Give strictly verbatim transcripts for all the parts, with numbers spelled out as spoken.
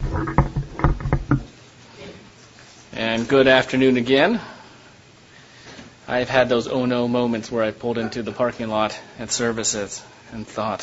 And good afternoon again. I've had those oh no moments where I pulled into the parking lot at services and thought.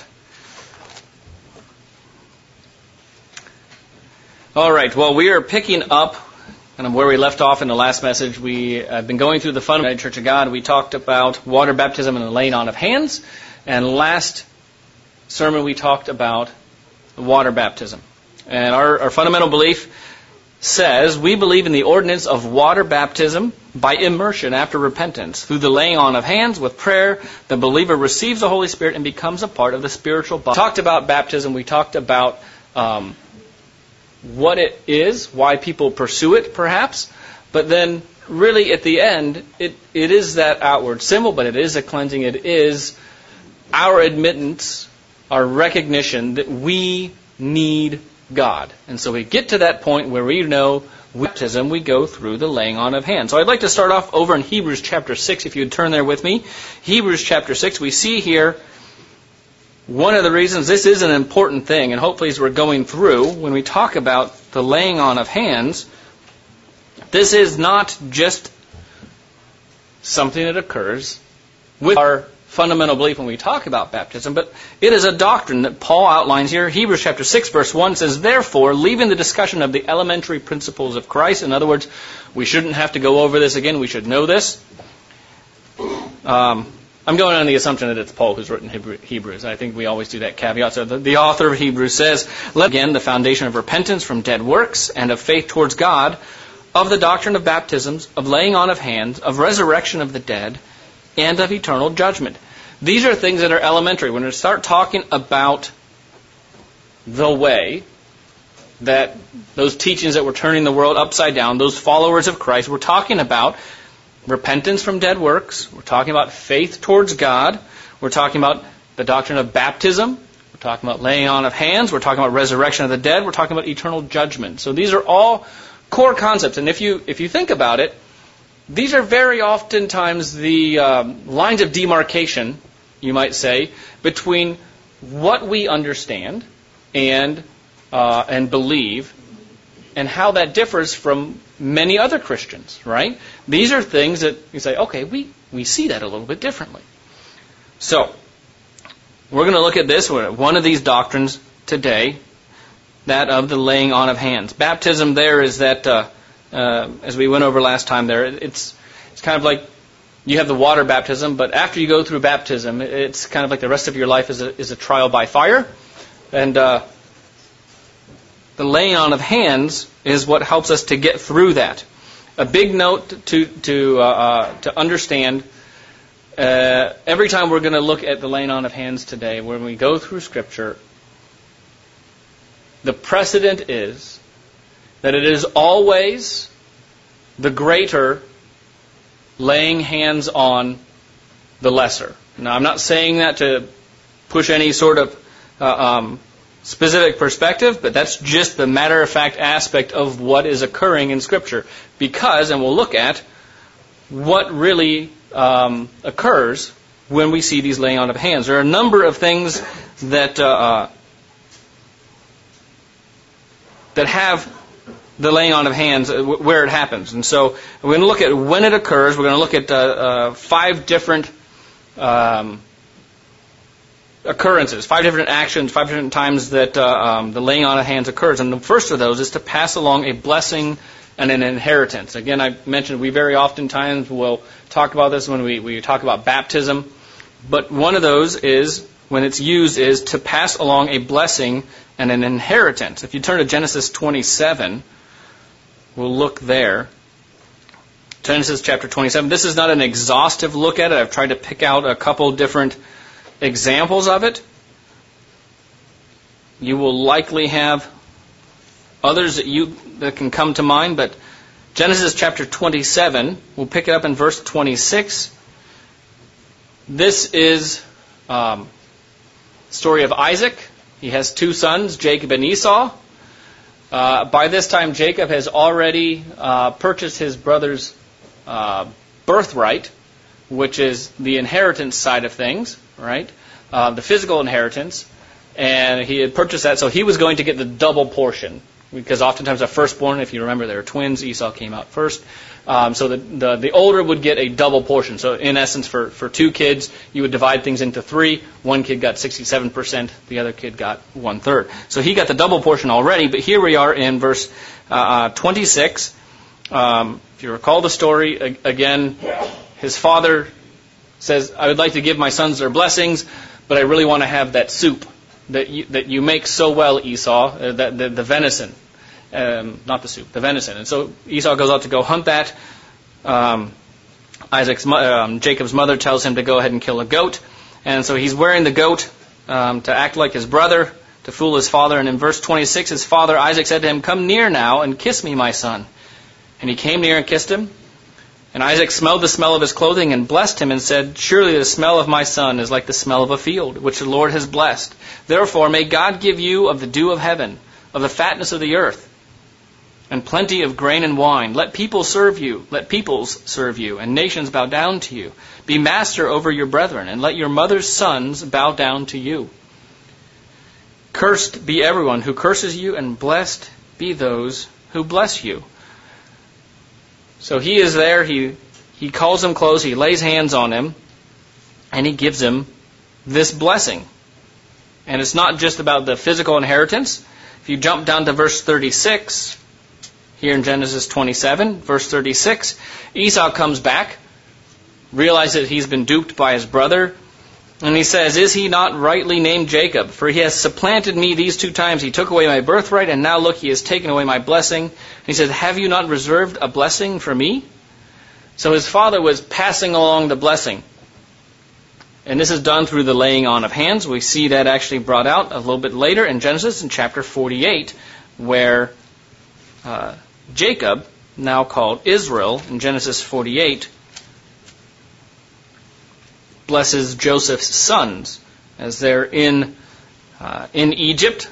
All right, well, we are picking up kind of where we left off in the last message. We have been going through the Fundamental Church of God. We talked about water baptism and the laying on of hands. And last sermon we talked about water baptism. And our, our fundamental belief says we believe in the ordinance of water baptism by immersion after repentance. Through the laying on of hands with prayer, the believer receives the Holy Spirit and becomes a part of the spiritual body. We talked about baptism. We talked about um, what it is, why people pursue it, perhaps. But then, really, at the end, it, it is that outward symbol, but it is a cleansing. It is our admittance, our recognition that we need God. And so we get to that point where we know baptism, we go through the laying on of hands. So I'd like to start off over in Hebrews chapter six, if you'd turn there with me. Hebrews chapter six, we see here one of the reasons this is an important thing, and hopefully as we're going through, when we talk about the laying on of hands, this is not just something that occurs with our fundamental belief when we talk about baptism, but it is a doctrine that Paul outlines here. Hebrews chapter six, verse one says, "Therefore, leaving the discussion of the elementary principles of Christ," in other words, we shouldn't have to go over this again, we should know this. Um, I'm going on the assumption that it's Paul who's written Hebrews. I think we always do that caveat. So the, the author of Hebrews says, "Let again the foundation of repentance from dead works and of faith towards God, of the doctrine of baptisms, of laying on of hands, of resurrection of the dead, and of eternal judgment." These are things that are elementary. When we start talking about the way, that those teachings that were turning the world upside down, those followers of Christ, we're talking about repentance from dead works. We're talking about faith towards God. We're talking about the doctrine of baptism. We're talking about laying on of hands. We're talking about resurrection of the dead. We're talking about eternal judgment. So these are all core concepts. And if you if you think about it, these are very oftentimes the um, lines of demarcation, you might say, between what we understand and uh, and believe, and how that differs from many other Christians, right? These are things that you say, okay, we, we see that a little bit differently. So, we're going to look at this, one of these doctrines today, that of the laying on of hands. Baptism there is that, uh, uh, as we went over last time there, it's it's kind of like you have the water baptism, but after you go through baptism, it's kind of like the rest of your life is a, is a trial by fire. And uh, the laying on of hands is what helps us to get through that. A big note to to uh, uh, to understand, uh, every time we're going to look at the laying on of hands today, when we go through Scripture, the precedent is that it is always the greater laying hands on the lesser. Now, I'm not saying that to push any sort of uh, um, specific perspective, but that's just the matter-of-fact aspect of what is occurring in Scripture. Because, and we'll look at, what really um, occurs when we see these laying on of hands. There are a number of things that uh, uh, that have the laying on of hands, where it happens. And so we're going to look at when it occurs. We're going to look at uh, uh, five different um, occurrences, five different actions, five different times that uh, um, the laying on of hands occurs. And the first of those is to pass along a blessing and an inheritance. Again, I mentioned we very oftentimes will talk about this when we, we talk about baptism. But one of those is, when it's used, is to pass along a blessing and an inheritance. If you turn to Genesis twenty-seven, we'll look there. Genesis chapter twenty-seven. This is not an exhaustive look at it. I've tried to pick out a couple different examples of it. You will likely have others that you that can come to mind, but Genesis chapter twenty-seven, we'll pick it up in verse twenty-six. This is um, the story of Isaac. He has two sons, Jacob and Esau. Uh, by this time, Jacob has already uh, purchased his brother's uh, birthright, which is the inheritance side of things, right? Uh, the physical inheritance. And he had purchased that, so he was going to get the double portion. because oftentimes a firstborn, if you remember, they were twins. Esau came out first. Um, so the, the the older would get a double portion. So in essence, for, for two kids, you would divide things into three. One kid got sixty-seven percent. The other kid got one-third. So he got the double portion already. But here we are in verse uh, twenty-six. Um, if you recall the story, again, his father says, I would like to give my sons their blessings, but I really want to have that soup that you, that you make so well, Esau, uh, that the, the venison. Um, not the soup, the venison. And so Esau goes out to go hunt that. Um, Isaac's, um, Jacob's mother tells him to go ahead and kill a goat. And so he's wearing the goat um, to act like his brother, to fool his father. And in verse twenty-six, his father Isaac said to him, come near now and kiss me, my son. And he came near and kissed him. And Isaac smelled the smell of his clothing and blessed him and said, surely the smell of my son is like the smell of a field, which the Lord has blessed. Therefore may God give you of the dew of heaven, of the fatness of the earth, and plenty of grain and wine. Let people serve you, let peoples serve you, and nations bow down to you. Be master over your brethren, and let your mother's sons bow down to you. Cursed be everyone who curses you, and blessed be those who bless you. So he is there, he, he calls him close, he lays hands on him, and he gives him this blessing. And it's not just about the physical inheritance. If you jump down to verse thirty-six, here in Genesis twenty-seven, verse thirty-six, Esau comes back, realizes that he's been duped by his brother, and he says, is he not rightly named Jacob? For he has supplanted me these two times. He took away my birthright, and now look, he has taken away my blessing. And he says, have you not reserved a blessing for me? So his father was passing along the blessing. And this is done through the laying on of hands. We see that actually brought out a little bit later in Genesis in chapter forty-eight, where uh, Jacob, now called Israel, in Genesis forty-eight, blesses Joseph's sons as they're in uh, in Egypt.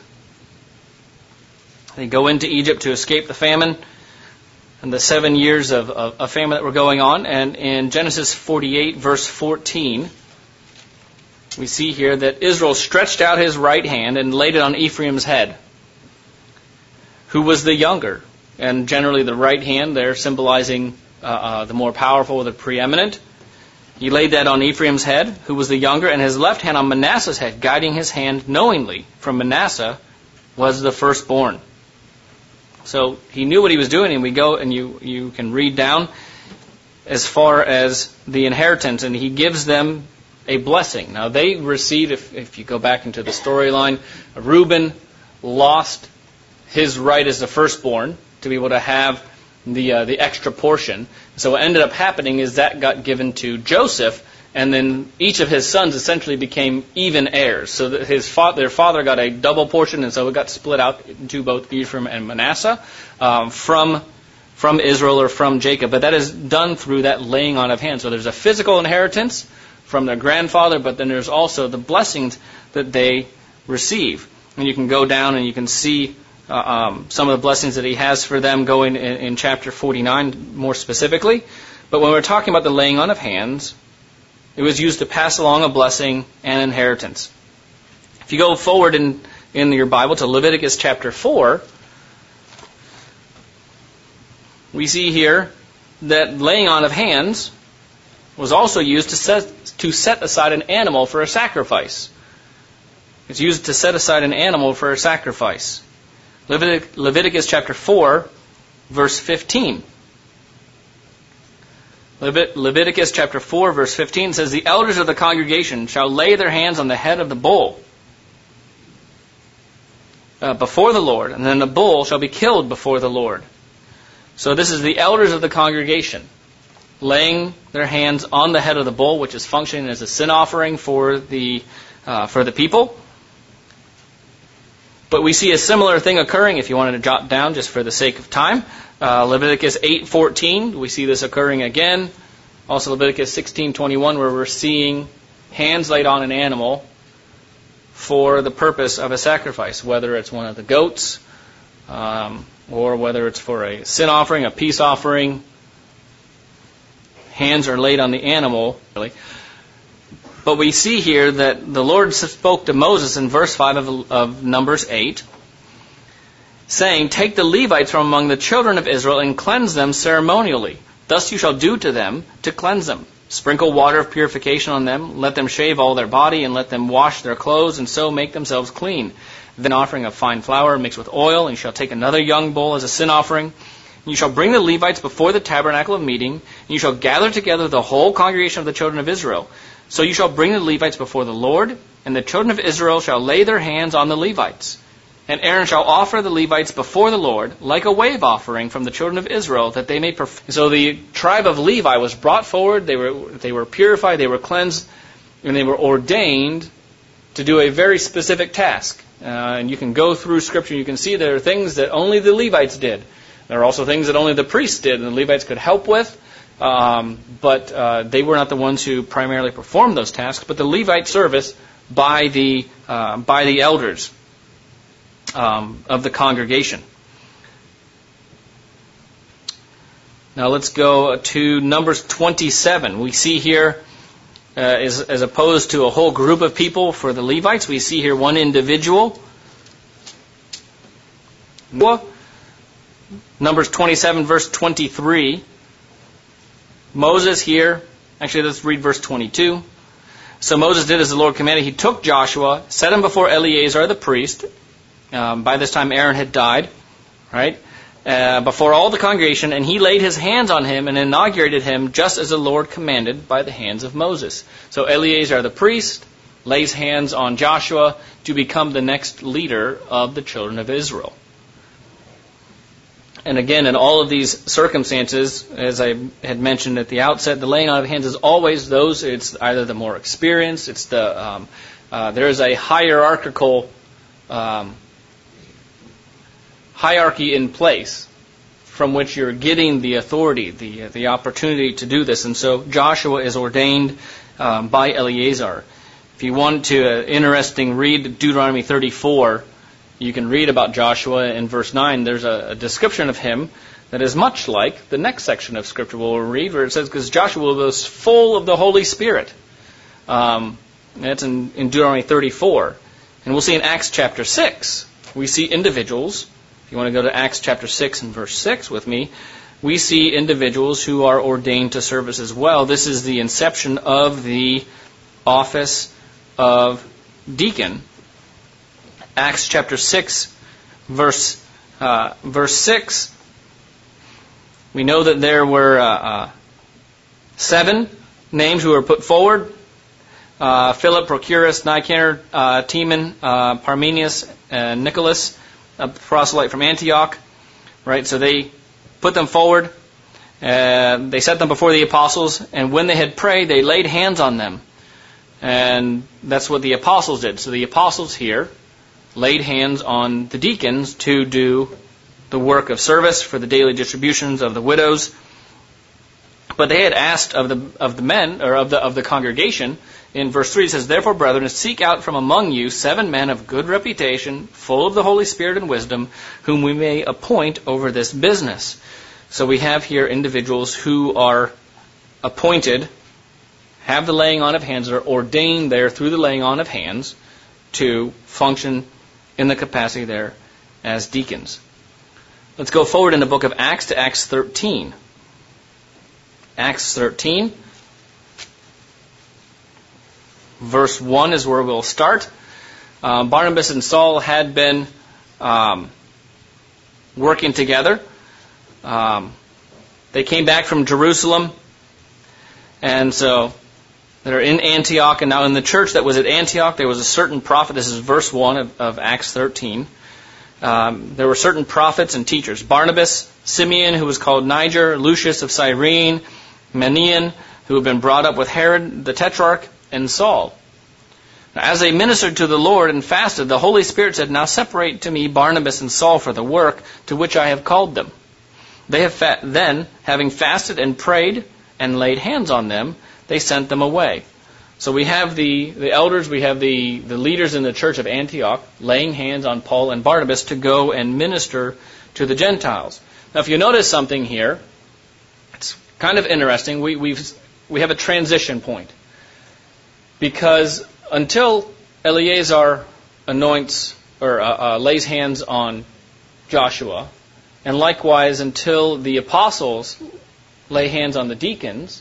They go into Egypt to escape the famine and the seven years of, of, of famine that were going on. And in Genesis forty-eight, verse fourteen, we see here that Israel stretched out his right hand and laid it on Ephraim's head, who was the younger. And generally the right hand there symbolizing uh, uh, the more powerful, the preeminent. He laid that on Ephraim's head, who was the younger, and his left hand on Manasseh's head, guiding his hand knowingly, for Manasseh was the firstborn. So he knew what he was doing, and we go and you, you can read down as far as the inheritance, and he gives them a blessing. Now they receive, if, if you go back into the storyline, Reuben lost his right as the firstborn to be able to have the uh, the extra portion. So what ended up happening is that got given to Joseph, and then each of his sons essentially became even heirs. So that his fa- their father got a double portion, and so it got split out to both Ephraim and Manasseh um, from from Israel or from Jacob. But that is done through that laying on of hands. So there's a physical inheritance from their grandfather, but then there's also the blessings that they receive. And you can go down and you can see Uh, um, some of the blessings that he has for them going in, in chapter forty-nine more specifically. But when we're talking about the laying on of hands, it was used to pass along a blessing and inheritance. If you go forward in, in your Bible to Leviticus chapter four, we see here that laying on of hands was also used to set, to set aside an animal for a sacrifice. It's used to set aside an animal for a sacrifice. Levitic, Leviticus chapter four, verse fifteen. Levit, Leviticus chapter four, verse fifteen says, the elders of the congregation shall lay their hands on the head of the bull uh, before the Lord, and then the bull shall be killed before the Lord. So this is the elders of the congregation laying their hands on the head of the bull, which is functioning as a sin offering for the uh, for the people. But we see a similar thing occurring, if you wanted to jot down just for the sake of time. Uh, Leviticus eight fourteen, we see this occurring again. Also Leviticus sixteen twenty-one, where we're seeing hands laid on an animal for the purpose of a sacrifice, whether it's one of the goats, um, or whether it's for a sin offering, a peace offering. Hands are laid on the animal, really. But we see here that the Lord spoke to Moses in verse five of, of Numbers eight. saying, Take the Levites from among the children of Israel and cleanse them ceremonially. Thus you shall do to them to cleanse them. Sprinkle water of purification on them, let them shave all their body, and let them wash their clothes, and so make themselves clean. Then offering of fine flour mixed with oil, and you shall take another young bull as a sin offering. And you shall bring the Levites before the tabernacle of meeting, and you shall gather together the whole congregation of the children of Israel. So you shall bring the Levites before the Lord, and the children of Israel shall lay their hands on the Levites. And Aaron shall offer the Levites before the Lord, like a wave offering from the children of Israel, that they may perform. So the tribe of Levi was brought forward, they were, they were purified, they were cleansed, and they were ordained to do a very specific task. Uh, and you can go through Scripture, you can see there are things that only the Levites did. There are also things that only the priests did, and the Levites could help with, um, but uh, they were not the ones who primarily performed those tasks, but the Levite service by the, uh, by the elders Um, of the congregation. Now let's go to Numbers twenty-seven. We see here, uh, as, as opposed to a whole group of people for the Levites, we see here one individual. Numbers twenty-seven, verse twenty-three. Moses here, actually let's read verse twenty-two. So Moses did as the Lord commanded. He took Joshua, set him before Eleazar the priest. Um, by this time Aaron had died, right? Uh, before all the congregation, and he laid his hands on him and inaugurated him just as the Lord commanded by the hands of Moses. So Eleazar the priest lays hands on Joshua to become the next leader of the children of Israel. And again, in all of these circumstances, as I had mentioned at the outset, the laying on of hands is always those, it's either the more experienced, it's the, um, uh, there is a hierarchical um, hierarchy in place from which you're getting the authority, the the opportunity to do this. And so Joshua is ordained um, by Eleazar. If you want to, uh, interesting, read Deuteronomy thirty-four, you can read about Joshua in verse nine. There's a, a description of him that is much like the next section of Scripture we'll read, where it says, because Joshua was full of the Holy Spirit. Um, that's in, in Deuteronomy thirty-four. And we'll see in Acts chapter six, we see individuals. If you want to go to Acts chapter six and verse six with me, we see individuals who are ordained to service as well. This is the inception of the office of deacon. Acts chapter six, verse uh, verse six. We know that there were uh, uh, seven names who were put forward. Uh, Philip, Prochorus, Nicanor, uh, Timon, uh, Parmenius, and Nicholas, a proselyte from Antioch, right? So they put them forward, uh, they set them before the apostles, and when they had prayed, they laid hands on them. And that's what the apostles did. So the apostles here laid hands on the deacons to do the work of service for the daily distributions of the widows. But they had asked of the of the men, or of the of the congregation. In verse three it says, Therefore, brethren, seek out from among you seven men of good reputation, full of the Holy Spirit and wisdom, whom we may appoint over this business. So we have here individuals who are appointed, have the laying on of hands, are ordained there through the laying on of hands to function in the capacity there as deacons. Let's go forward in the book of Acts to Acts thirteen. Acts thirteen. Verse one is where we'll start. Uh, Barnabas and Saul had been um, working together. Um, they came back from Jerusalem, and so they're in Antioch. And now in the church that was at Antioch, there was a certain prophet. This is verse one of, of Acts thirteen. Um, there were certain prophets and teachers. Barnabas, Simeon, who was called Niger, Lucius of Cyrene, Manaen, who had been brought up with Herod the Tetrarch, and Saul. Now, as they ministered to the Lord and fasted, the Holy Spirit said, Now separate to me Barnabas and Saul for the work to which I have called them. They have fa- Then, having fasted and prayed and laid hands on them, they sent them away. So we have the, the elders, we have the, the leaders in the church of Antioch laying hands on Paul and Barnabas to go and minister to the Gentiles. Now if you notice something here, it's kind of interesting. We we've, we have a transition point. Because until Eleazar anoints or uh, uh, lays hands on Joshua, and likewise until the apostles lay hands on the deacons,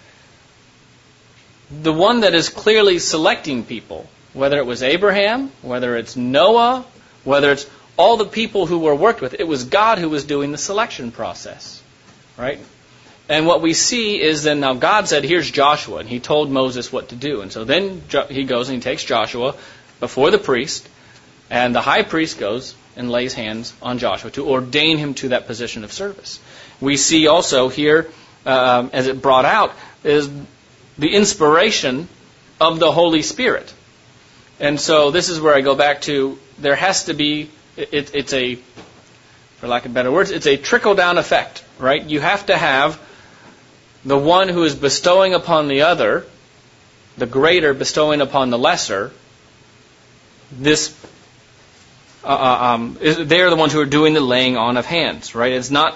the one that is clearly selecting people, whether it was Abraham, whether it's Noah, whether it's all the people who were worked with, it was God who was doing the selection process, right? And what we see is then now God said, here's Joshua, and he told Moses what to do. And so then he goes and he takes Joshua before the priest, and the high priest goes and lays hands on Joshua to ordain him to that position of service. We see also here, um, as it brought out, is the inspiration of the Holy Spirit. And so this is where I go back to, there has to be, it, it's a, for lack of better words, it's a trickle-down effect, right? You have to have the one who is bestowing upon the other, the greater bestowing upon the lesser, this, uh, um, is, they are the ones who are doing the laying on of hands, right? It's not,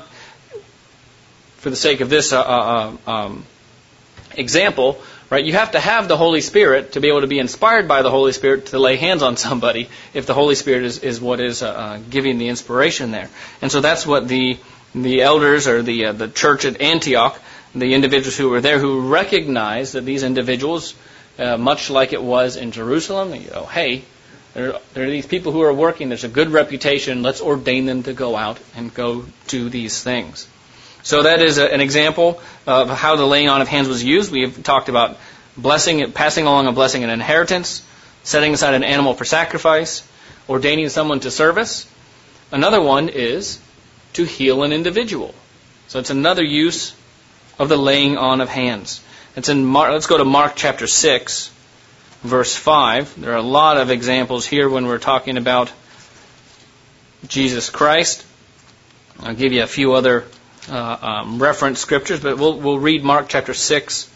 for the sake of this uh, uh, um, example, right? You have to have the Holy Spirit to be able to be inspired by the Holy Spirit to lay hands on somebody if the Holy Spirit is, is what is uh, giving the inspiration there. And so that's what the the elders or the uh, the church at Antioch, the individuals who were there, who recognized that these individuals, uh, much like it was in Jerusalem, you know, hey, there, there are these people who are working, there's a good reputation, let's ordain them to go out and go do these things. So that is a, an example of how the laying on of hands was used. We have talked about blessing, passing along a blessing and inheritance, setting aside an animal for sacrifice, ordaining someone to service. Another one is to heal an individual. So it's another use of the laying on of hands. It's in Mark, let's go to Mark chapter six, verse five. There are a lot of examples here when we're talking about Jesus Christ. I'll give you a few other uh, um, reference scriptures, but we'll, we'll read Mark chapter six.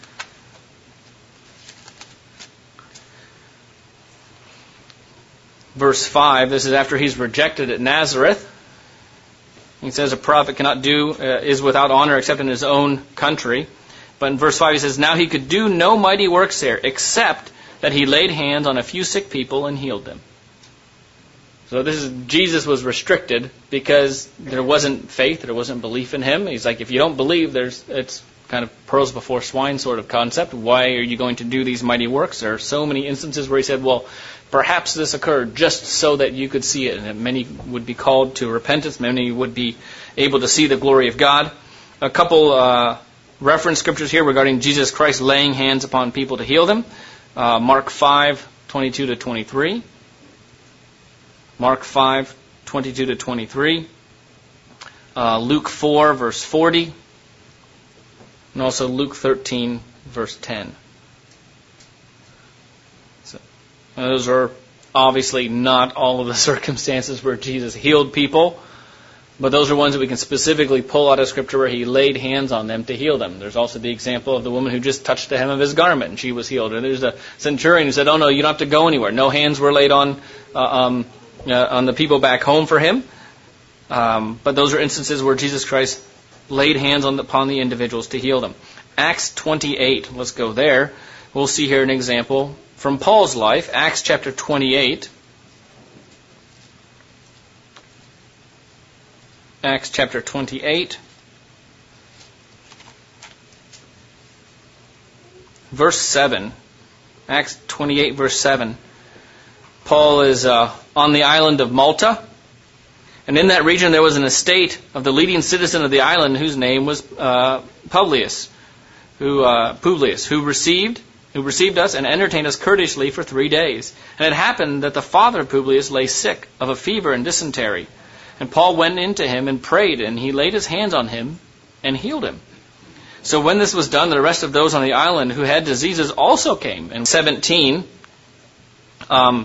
Verse five, this is after he's rejected at Nazareth. He says a prophet cannot do, uh, is without honor except in his own country. But in verse five he says, now he could do no mighty works there, except that he laid hands on a few sick people and healed them. So this is, Jesus was restricted because there wasn't faith, there wasn't belief in him. He's like, if you don't believe, there's it's kind of pearls before swine sort of concept. Why are you going to do these mighty works? There are so many instances where he said, well, perhaps this occurred just so that you could see it, and that many would be called to repentance, many would be able to see the glory of God. A couple uh, reference scriptures here regarding Jesus Christ laying hands upon people to heal them. Uh, Mark five, twenty-two to twenty-three. Mark five, twenty-two to twenty-three. Uh, Luke four, verse forty. And also Luke thirteen, verse ten. So, those are obviously not all of the circumstances where Jesus healed people, but those are ones that we can specifically pull out of Scripture where he laid hands on them to heal them. There's also the example of the woman who just touched the hem of his garment and she was healed. And there's the centurion who said, oh no, you don't have to go anywhere. No hands were laid on uh, um, uh, on the people back home for him. Um, but those are instances where Jesus Christ laid hands on the, upon the individuals to heal them. Acts twenty-eight, let's go there. We'll see here an example from Paul's life. Acts chapter twenty-eight. Acts chapter twenty-eight. Verse seven. Acts twenty-eight, verse seven. Paul is uh, on the island of Malta. And in that region there was an estate of the leading citizen of the island whose name was uh, Publius, who uh, Publius, who received who received us and entertained us courteously for three days. And it happened that the father of Publius lay sick of a fever and dysentery. And Paul went in to him and prayed, and he laid his hands on him and healed him. So when this was done, the rest of those on the island who had diseases also came. And seventeen, um,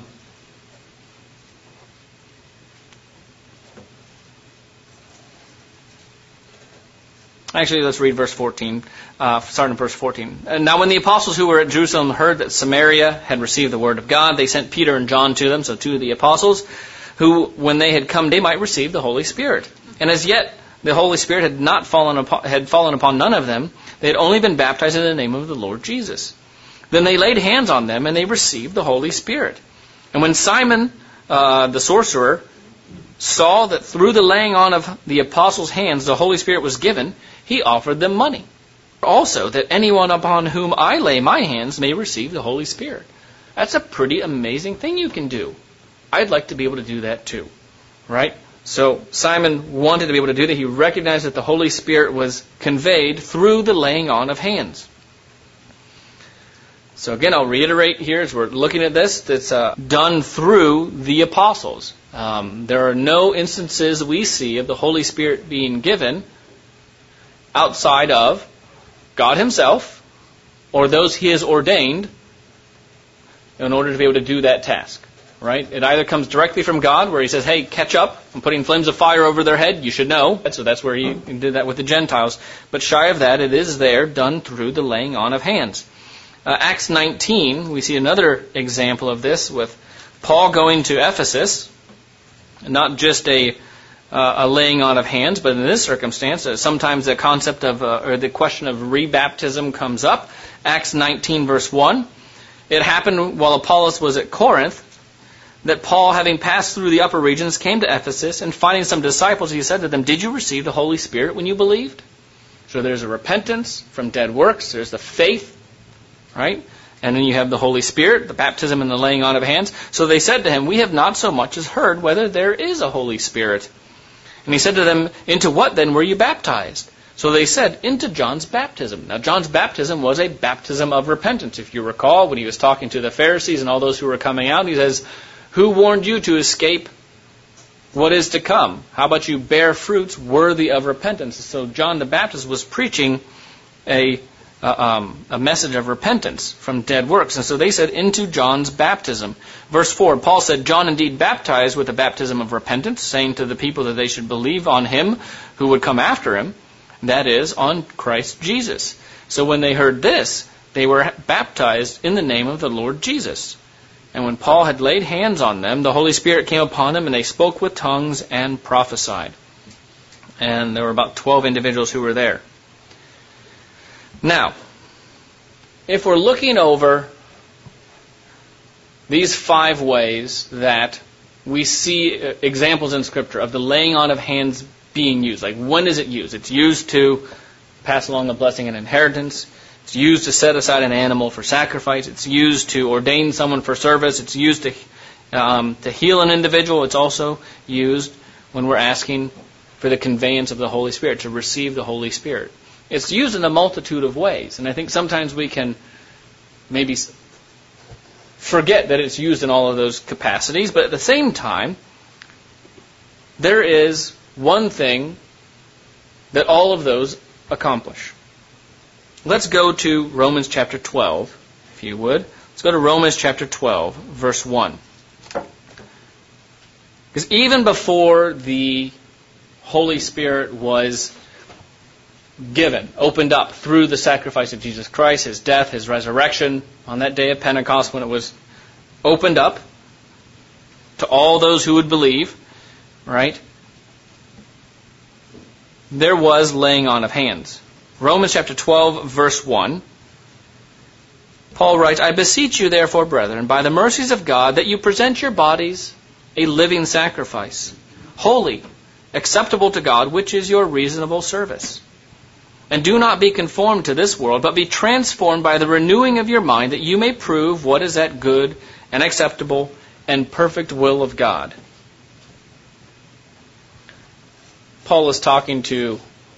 Actually, let's read verse fourteen, uh, starting in verse fourteen. And now when the apostles who were at Jerusalem heard that Samaria had received the word of God, they sent Peter and John to them, so two of the apostles, who, when they had come, they might receive the Holy Spirit. And as yet, the Holy Spirit had not fallen upon, had fallen upon none of them. They had only been baptized in the name of the Lord Jesus. Then they laid hands on them, and they received the Holy Spirit. And when Simon, uh, the sorcerer, saw that through the laying on of the apostles' hands the Holy Spirit was given, he offered them money. Also, that anyone upon whom I lay my hands may receive the Holy Spirit. That's a pretty amazing thing you can do. I'd like to be able to do that too. Right? So Simon wanted to be able to do that. He recognized that the Holy Spirit was conveyed through the laying on of hands. So again, I'll reiterate here as we're looking at this, that's uh, done through the apostles. Um, there are no instances we see of the Holy Spirit being given outside of God himself or those he has ordained in order to be able to do that task. Right? It either comes directly from God, where he says, hey, catch up, I'm putting flames of fire over their head, you should know. So that's where he did that with the Gentiles. But shy of that, it is there, done through the laying on of hands. Uh, Acts nineteen, we see another example of this with Paul going to Ephesus. Not just a, uh, a laying on of hands, but in this circumstance, uh, sometimes the concept of, uh, or the question of rebaptism comes up. Acts nineteen, verse one. It happened while Apollos was at Corinth, that Paul, having passed through the upper regions, came to Ephesus, and finding some disciples, he said to them, did you receive the Holy Spirit when you believed? So there's a repentance from dead works, there's the faith, right? And then you have the Holy Spirit, the baptism and the laying on of hands. So they said to him, we have not so much as heard whether there is a Holy Spirit. And he said to them, into what then were you baptized? So they said, into John's baptism. Now John's baptism was a baptism of repentance. If you recall, when he was talking to the Pharisees and all those who were coming out, he says, who warned you to escape what is to come? How about you bear fruits worthy of repentance? So John the Baptist was preaching a, uh, um, a message of repentance from dead works. And so they said, into John's baptism. Verse four, Paul said, John indeed baptized with a baptism of repentance, saying to the people that they should believe on him who would come after him, that is, on Christ Jesus. So when they heard this, they were baptized in the name of the Lord Jesus. And when Paul had laid hands on them, the Holy Spirit came upon them, and they spoke with tongues and prophesied. And there were about twelve individuals who were there. Now, if we're looking over these five ways that we see examples in Scripture of the laying on of hands being used, like when is it used? It's used to pass along a blessing and inheritance. It's used to set aside an animal for sacrifice. It's used to ordain someone for service. It's used to um, to heal an individual. It's also used when we're asking for the conveyance of the Holy Spirit, to receive the Holy Spirit. It's used in a multitude of ways. And I think sometimes we can maybe forget that it's used in all of those capacities. But at the same time, there is one thing that all of those accomplish. Let's go to Romans chapter twelve, if you would. Let's go to Romans chapter twelve, verse one. Because even before the Holy Spirit was given, opened up through the sacrifice of Jesus Christ, his death, his resurrection, on that day of Pentecost when it was opened up to all those who would believe, right? There was laying on of hands. Romans chapter twelve, verse one. Paul writes, I beseech you therefore, brethren, by the mercies of God, that you present your bodies a living sacrifice, holy, acceptable to God, which is your reasonable service. And do not be conformed to this world, but be transformed by the renewing of your mind, that you may prove what is that good and acceptable and perfect will of God. Paul is talking to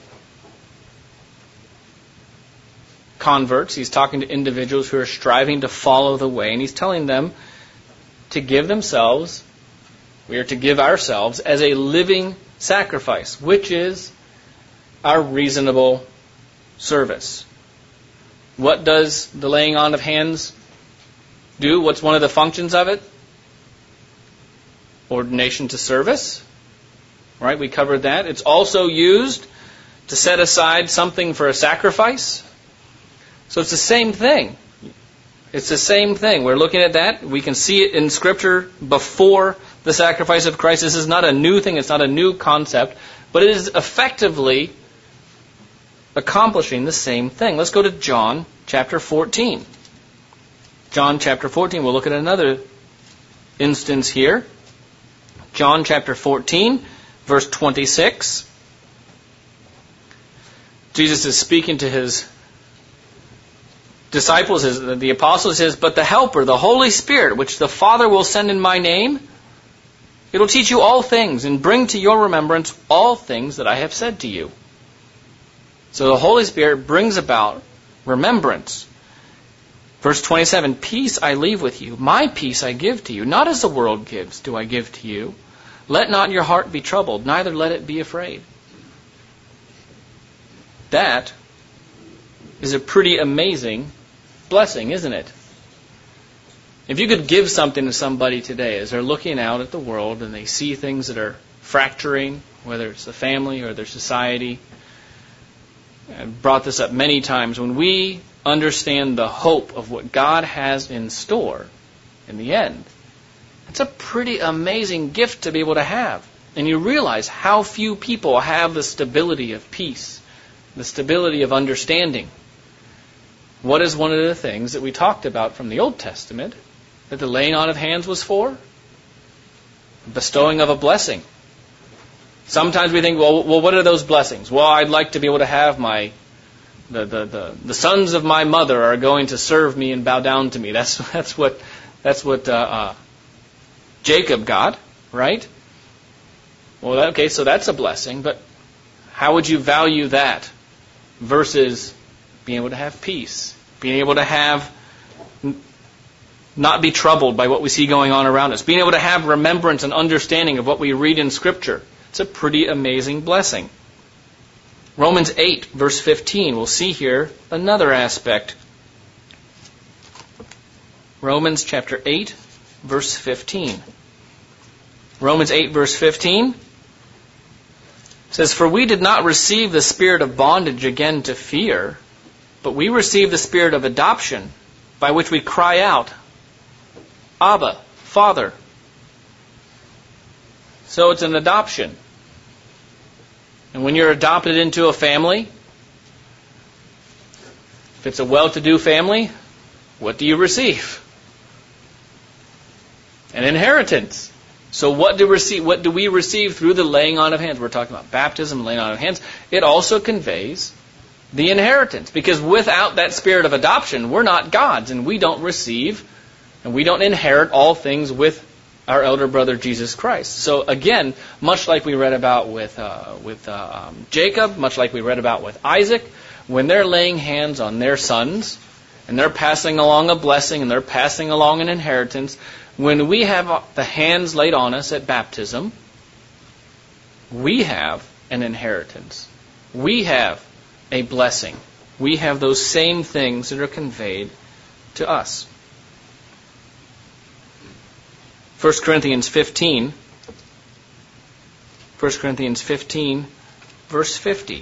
converts. He's talking to individuals who are striving to follow the way, and he's telling them to give themselves, we are to give ourselves as a living sacrifice, which is our reasonable service. What does the laying on of hands do? What's one of the functions of it? Ordination to service. Right? We covered that. It's also used to set aside something for a sacrifice. So it's the same thing. It's the same thing. We're looking at that. We can see it in Scripture before the sacrifice of Christ. This is not a new thing. It's not a new concept. But it is effectively accomplishing the same thing. Let's go to John chapter fourteen. John chapter fourteen. We'll look at another instance here. John chapter fourteen, verse twenty-six. Jesus is speaking to his disciples, his, the apostles, says, "But the Helper, the Holy Spirit, which the Father will send in my name, it will teach you all things and bring to your remembrance all things that I have said to you." So the Holy Spirit brings about remembrance. Verse twenty-seven, "Peace I leave with you, my peace I give to you. Not as the world gives do I give to you. Let not your heart be troubled, neither let it be afraid." That is a pretty amazing blessing, isn't it? If you could give something to somebody today as they're looking out at the world and they see things that are fracturing, whether it's the family or their society. I've brought this up many times. When we understand the hope of what God has in store in the end, it's a pretty amazing gift to be able to have. And you realize how few people have the stability of peace, the stability of understanding. What is one of the things that we talked about from the Old Testament that the laying on of hands was for? Bestowing of a blessing. Sometimes we think, well, well, what are those blessings? Well, I'd like to be able to have my, the, the, the, the sons of my mother are going to serve me and bow down to me. That's, that's what, that's what uh, uh, Jacob got, right? Well, okay, so that's a blessing, but how would you value that versus being able to have peace, being able to have, not be troubled by what we see going on around us, being able to have remembrance and understanding of what we read in Scripture? It's a pretty amazing blessing. Romans eight, verse fifteen, we'll see here another aspect. Romans chapter eight, verse fifteen. Romans eight, verse fifteen says, "For we did not receive the spirit of bondage again to fear, but we received the spirit of adoption, by which we cry out, Abba, Father." So it's an adoption. And when you're adopted into a family, if it's a well-to-do family, what do you receive? An inheritance. So what do, receive, what do we receive through the laying on of hands? We're talking about baptism, laying on of hands. It also conveys the inheritance. Because without that spirit of adoption, we're not God's, and we don't receive, and we don't inherit all things with our elder brother Jesus Christ. So again, much like we read about with uh, with uh, um, Jacob, much like we read about with Isaac, when they're laying hands on their sons, and they're passing along a blessing, and they're passing along an inheritance, when we have the hands laid on us at baptism, we have an inheritance. We have a blessing. We have those same things that are conveyed to us. First Corinthians fifteen, First Corinthians fifteen, verse fifty.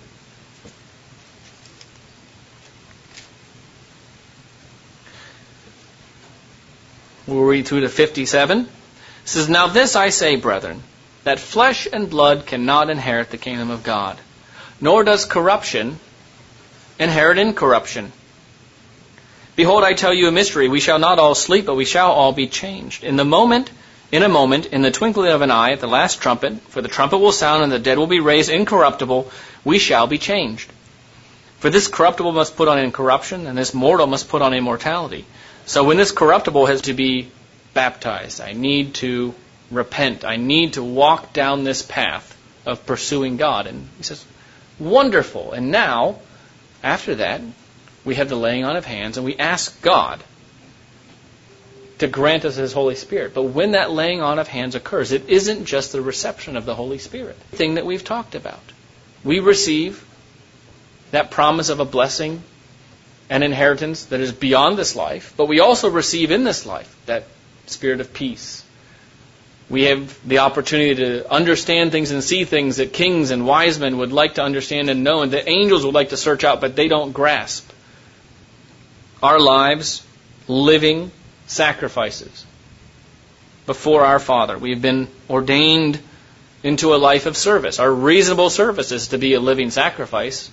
We'll read through to fifty-seven. It says, "Now this I say, brethren, that flesh and blood cannot inherit the kingdom of God, nor does corruption inherit incorruption. Behold, I tell you a mystery. We shall not all sleep, but we shall all be changed. In the moment, in a moment, in the twinkling of an eye, at the last trumpet, for the trumpet will sound, and the dead will be raised incorruptible, we shall be changed. For this corruptible must put on incorruption, and this mortal must put on immortality." So when this corruptible has to be baptized, I need to repent. I need to walk down this path of pursuing God. And he says, wonderful. And now, after that, we have the laying on of hands, and we ask God to grant us His Holy Spirit. But when that laying on of hands occurs, it isn't just the reception of the Holy Spirit. The thing that we've talked about. We receive that promise of a blessing, an inheritance that is beyond this life, but we also receive in this life that spirit of peace. We have the opportunity to understand things and see things that kings and wise men would like to understand and know, and that angels would like to search out, but they don't grasp. Our lives, living sacrifices before our Father. We've been ordained into a life of service. Our reasonable service is to be a living sacrifice.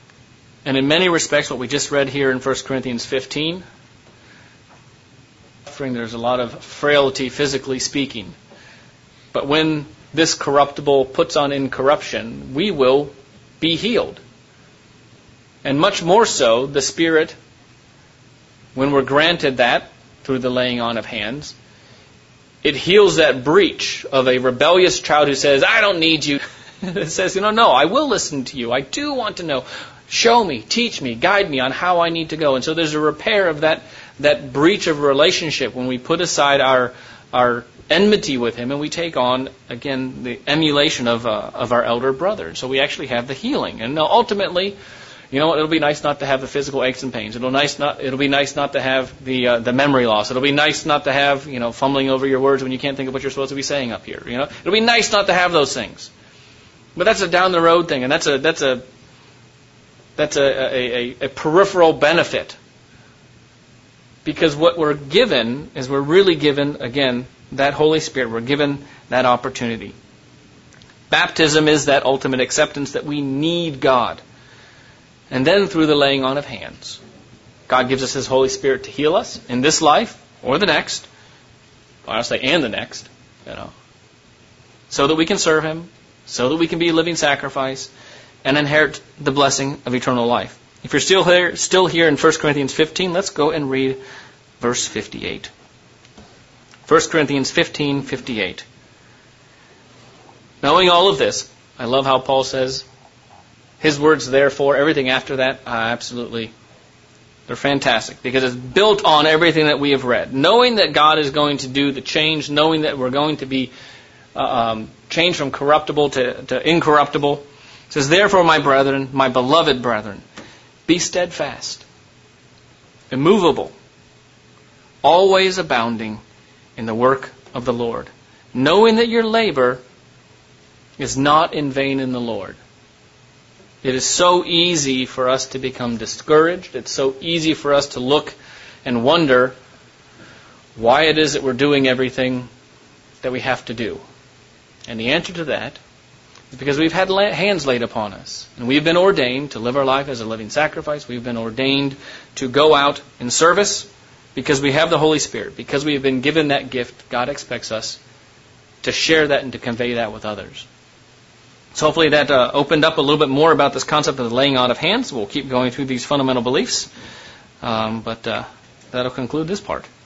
And in many respects, what we just read here in First Corinthians fifteen, suffering, there's a lot of frailty, physically speaking. But when this corruptible puts on incorruption, we will be healed. And much more so, the Spirit, when we're granted that through the laying on of hands, it heals that breach of a rebellious child who says, I don't need you. It says, you know, no, I will listen to you. I do want to know. Show me, teach me, guide me on how I need to go. And so there's a repair of that, that breach of relationship when we put aside our our enmity with him and we take on, again, the emulation of uh, of our elder brother. So we actually have the healing. And ultimately, you know, it'll be nice not to have the physical aches and pains. It'll nice not. It'll be nice not to have the uh, the memory loss. It'll be nice not to have, you know, fumbling over your words when you can't think of what you're supposed to be saying up here. You know, it'll be nice not to have those things. But that's a down the road thing, and that's a that's a that's a a, a, a peripheral benefit. Because what we're given is we're really given, again, that Holy Spirit. We're given that opportunity. Baptism is that ultimate acceptance that we need God. And then through the laying on of hands, God gives us His Holy Spirit to heal us in this life or the next. I'll say and the next, you know, so that we can serve Him, so that we can be a living sacrifice and inherit the blessing of eternal life. If you're still here, still here in First Corinthians fifteen, let's go and read verse fifty-eight. First Corinthians fifteen fifty-eight. Knowing all of this, I love how Paul says, his words, therefore, everything after that, uh, absolutely, they're fantastic, because it's built on everything that we have read. Knowing that God is going to do the change, knowing that we're going to be uh, um, changed from corruptible to, to incorruptible, it says, therefore, my brethren, my beloved brethren, be steadfast, immovable, always abounding in the work of the Lord, knowing that your labor is not in vain in the Lord. It is so easy for us to become discouraged. It's so easy for us to look and wonder why it is that we're doing everything that we have to do. And the answer to that is because we've had hands laid upon us. And we've been ordained to live our life as a living sacrifice. We've been ordained to go out in service because we have the Holy Spirit. Because we have been given that gift, God expects us to share that and to convey that with others. So hopefully that uh, opened up a little bit more about this concept of the laying on of hands. We'll keep going through these fundamental beliefs. Um, but uh, that'll conclude this part.